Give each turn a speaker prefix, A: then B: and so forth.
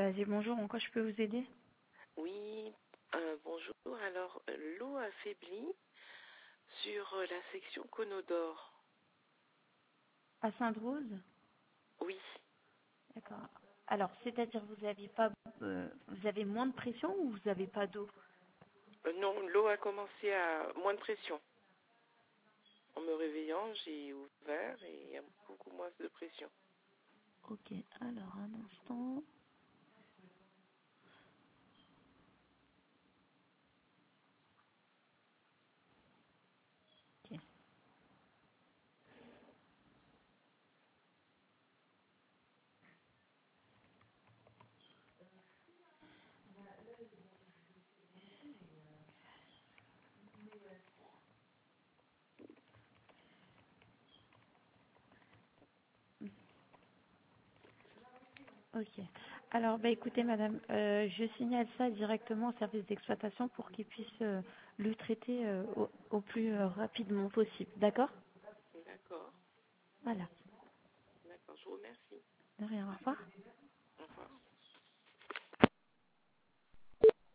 A: Bonjour, en quoi je peux vous aider?
B: Oui, bonjour. Alors, l'eau affaiblie sur la section Conodore.
A: À Sainte-Rose?
B: Oui.
A: D'accord. Alors, c'est-à-dire vous avez moins de pression ou vous n'avez pas d'eau?
B: Non, l'eau a commencé à moins de pression. En me réveillant, j'ai ouvert et il y a beaucoup moins de pression.
A: Ok, alors un instant. Ok. Ok. Alors, écoutez, madame, je signale ça directement au service d'exploitation pour qu'ils puissent le traiter au plus rapidement possible. D'accord?
B: D'accord,
A: Voilà.
B: d'accord, je vous remercie.
A: De rien, au revoir.